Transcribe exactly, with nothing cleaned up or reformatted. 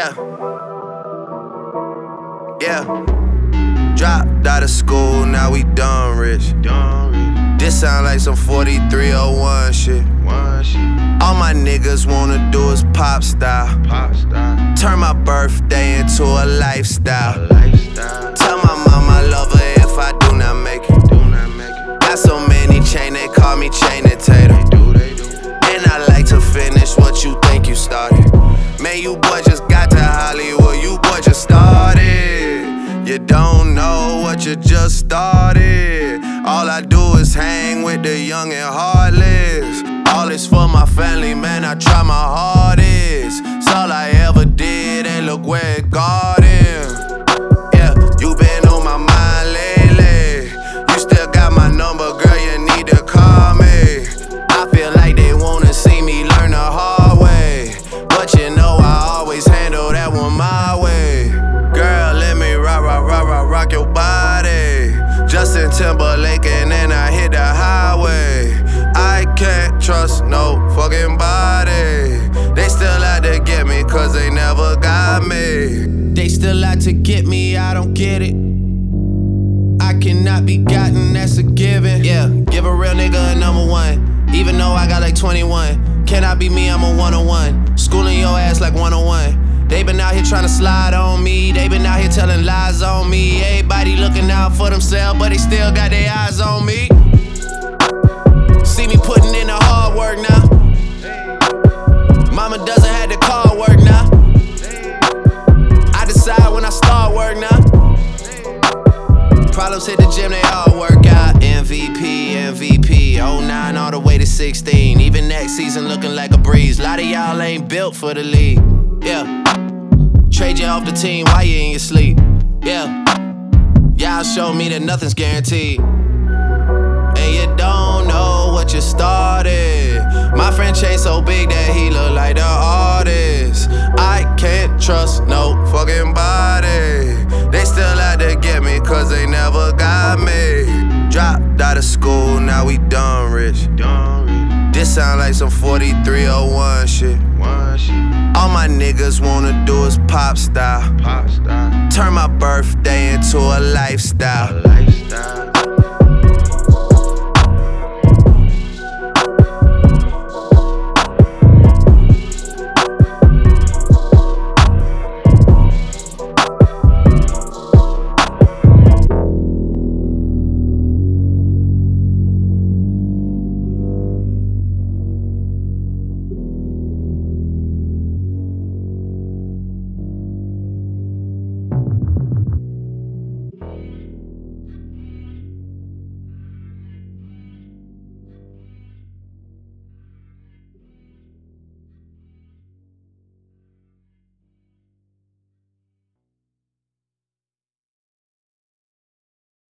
Yeah. Yeah. Dropped out of school, now we done rich. This sound like some forty-three oh one shit. All my niggas wanna do is pop style. Turn my birthday into a lifestyle. Tell my mama I love her if I do not make it. Got so many chain, they call me Chainin' Tatum. And I like to finish what you think you started. Man, you boy just got to Hollywood, you boy just started. You don't know what you just started. All I do is hang with the young and heartless. All is for my family, man, I try my hardest. It's all I ever did, and look where it got him. Yeah, you been on my mind lately. You still got my number, girl, you need to call me. I feel like they wanna see me learn the hard way, but you know I always handle that one my way. Girl, let me rock, rock, rock, rock, rock your body. Justin Timberlake and then I hit the highway. I can't trust no fucking body. They still out to get me cause they never got me. They still out to get me, I don't get it. I cannot be gotten, that's a given. Yeah, give a real nigga a number one, even though I got like twenty-one. Can I be me, I'm a one oh one. Schooling your ass like one oh one. They been out here trying to slide on me. They been out here telling lies on me. Everybody looking out for themselves, but they still got their eyes on me. See me putting in the hard work now. Mama doesn't have to call work now. I decide when I start work now. Problems hit the gym, they all work out. M V P, M V P, oh nine all the way to sixteen. Even next season looking like a breeze. A lot of y'all ain't built for the league. Yeah. Trade you off the team while you in your sleep. Yeah. Y'all show me that nothing's guaranteed. And you don't know what you started. My friend Chase so big that he look like the artist. I can't trust no fucking body. They still out to get me cause they never got me. Dropped out of school, now we done rich. This sound like some forty-three oh one shit. All my niggas wanna do is pop style. Turn my birthday into a lifestyle.